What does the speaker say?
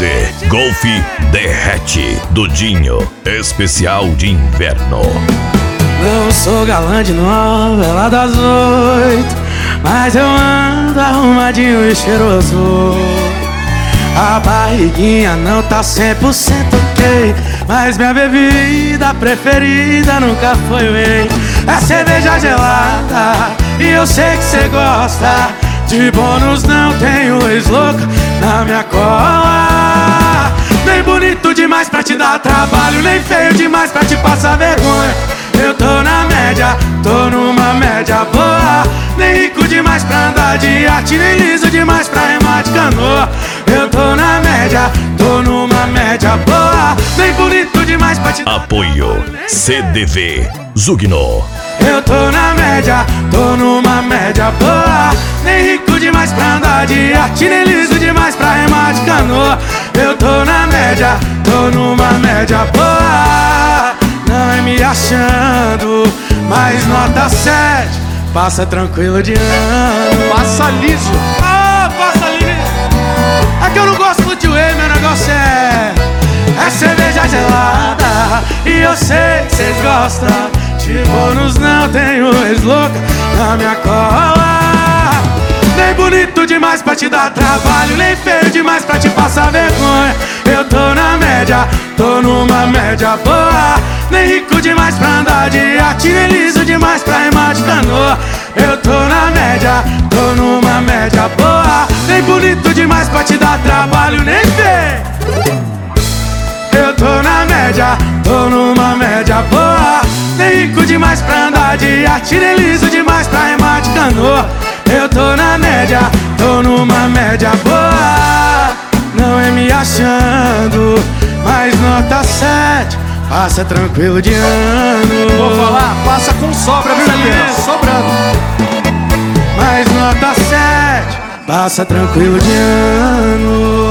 CD Golf Derrete do Dinho, especial de inverno. Não sou galã de novela das 8, mas eu ando arrumadinho e cheiroso. A barriguinha não tá 100% ok, mas minha bebida preferida nunca foi whey. É cerveja gelada e eu sei que cê gosta. De bônus não tenho ex-louca na minha cola. Nem bonito demais pra te dar trabalho, nem feio demais pra te passar vergonha. Eu tô na média, tô numa média boa. Nem rico demais pra andar de iate, nem liso demais pra remar de canoa. Eu tô na média, tô numa média boa. Nem bonito demais pra te... Apoio CDV Zugno. Eu tô na média, tô numa média boa. Nem rico demais pra andar de iate, nem liso demais pra remar de canoa. Eu tô na média, tô numa média boa. Não é me achando, mas nota 7. Passa tranquilo de ano. Passa liso. Ah, passa liso. É que eu não gosto de whey, meu negócio é cerveja gelada. E eu sei que vocês gostam. De bônus não tenho ex-louca na minha cola. Nem bonito demais pra te dar trabalho, nem feio demais pra te passar vergonha. Eu tô na média, tô numa média boa. Nem rico demais pra andar de iate, nem liso demais pra remar de canoa. Eu tô na média, tô numa média boa. Nem bonito demais pra te dar trabalho, nem feio. Eu tô na média, tô numa média boa. Nem rico demais pra andar de iate, nem liso demais pra remar de canoa. Eu tô na média, tô numa média boa. Não é me achando, mas nota 7. Passa tranquilo de ano. Vou falar, passa com sobra, viu, Elias? Sobrando. Mas nota 7. Passa tranquilo de ano.